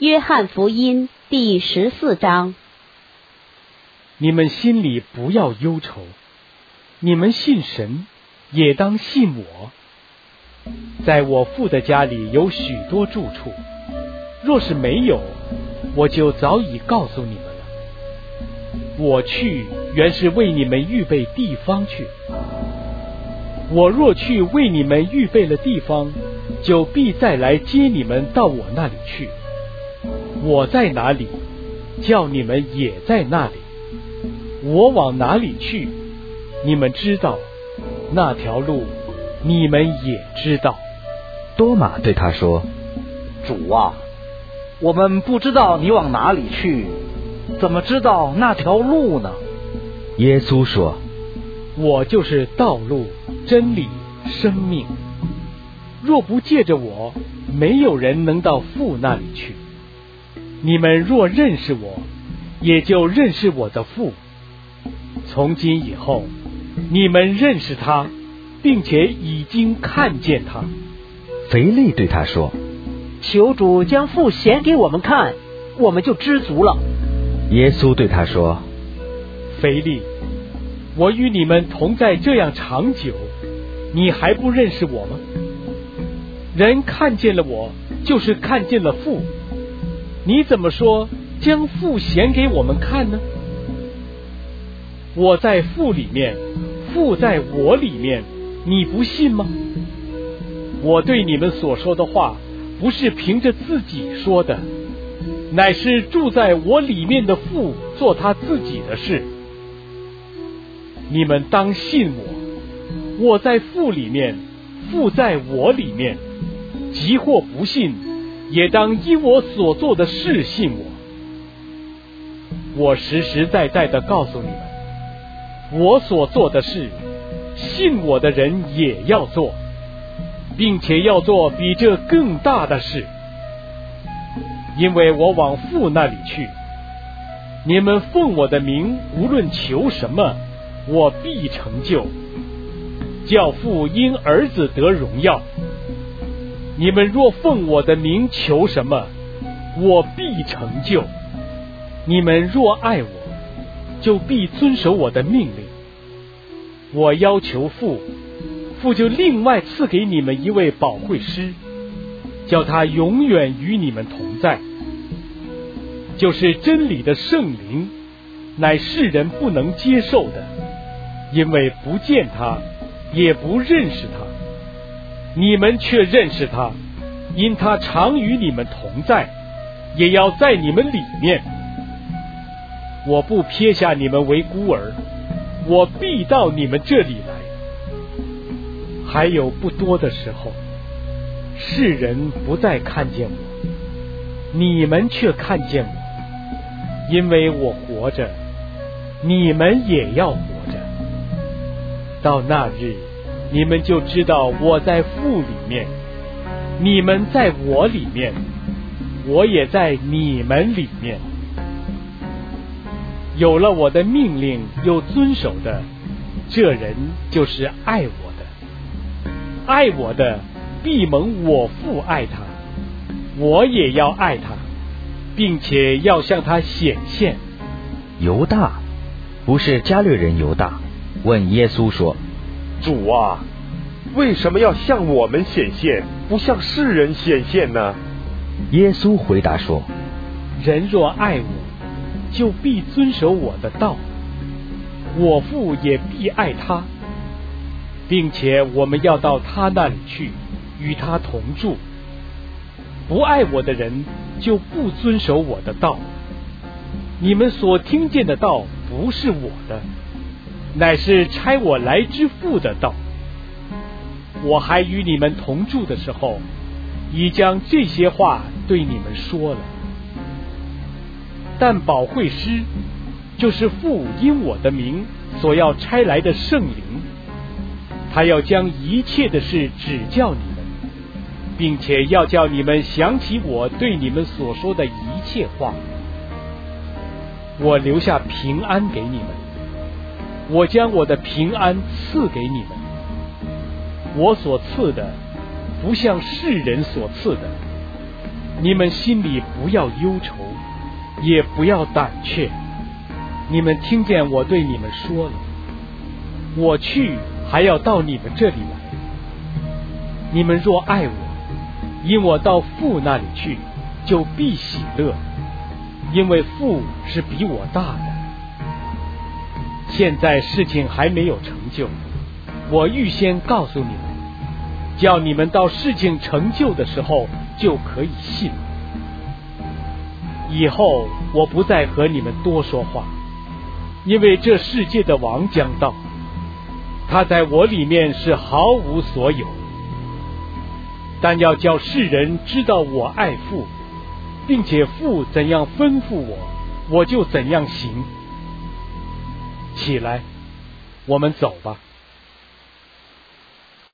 约翰福音第14章。 你们心里不要忧愁，你们信神，也当信我。在我父的家里有许多住处，若是没有，我就早已告诉你们了。我去，原是为你们预备地方去。我若去为你们预备了地方，就必再来接你们到我那里去。我在哪里，叫你们也在那里。我往哪里去，你们知道，那条路你们也知道。 多马对他说： 主啊，我们不知道你往哪里去，怎么知道那条路呢？ 耶稣说： 我就是道路、真理、生命。若不借着我，没有人能到父那里去。你们若认识我，也就认识我的父。从今以后，你们认识他，并且已经看见他。 腓利对他说： 求主将父显给我们看，我们就知足了。 耶稣对他说： 腓利，我与你们同在这样长久，你还不认识我吗？人看见了我，就是看见了父。你怎么说将父显给我们看呢？我在父里面，父在我里面，你不信吗？我对你们所说的话，不是凭着自己说的，乃是住在我里面的父做他自己的事。你们当信我，我在父里面，父在我里面。即或不信，也当因我所做的事信我。我实实在在地告诉你们，我所做的事，信我的人也要做，并且要做比这更大的事。因为我往父那里去，你们奉我的名无论求什么，我必成就，叫父因儿子得荣耀。你们若奉我的名求什么，我必成就。你们若爱我，就必遵守我的命令。我要求父，父就另外赐给你们一位保惠师，叫他永远与你们同在。就是真理的圣灵，乃世人不能接受的，因为不见他，也不认识他。你们却认识他，因他常与你们同在，也要在你们里面。我不撇下你们为孤儿，我必到你们这里来。还有不多的时候，世人不再看见我，你们却看见我，因为我活着，你们也要活着。到那日，你们就知道我在父里面，你们在我里面，我也在你们里面。有了我的命令又遵守的，这人就是爱我的。爱我的，必蒙我父爱他，我也要爱他，并且要向他显现。 犹大，不是加略人犹大，问耶稣说： 主啊，为什么要向我们显现，不向世人显现呢？ 耶稣回答说： 人若爱我，就必遵守我的道，我父也必爱他，并且我们要到他那里去，与他同住。不爱我的人，就不遵守我的道。你们所听见的道，不是我的，乃是差我来之父的道。我还与你们同住的时候，已将这些话对你们说了。但保惠师，就是父因我的名所要差来的圣灵，他要将一切的事指教你们，并且要叫你们想起我对你们所说的一切话。我留下平安给你们，我将我的平安赐给你们。我所赐的，不像世人所赐的。 你们心里不要忧愁，也不要胆怯。你们听见我对你们说了，我去还要到你们这里来。你们若爱我，因我到父那里去，就必喜乐，因为父是比我大的。现在事情还没有成就，我预先告诉你们，叫你们到事情成就的时候就可以信。以后我不再和你们多说话，因为这世界的王将到，他在我里面是毫无所有。但要叫世人知道我爱父，并且父怎样吩咐我，我就怎样行。起来，我们走吧。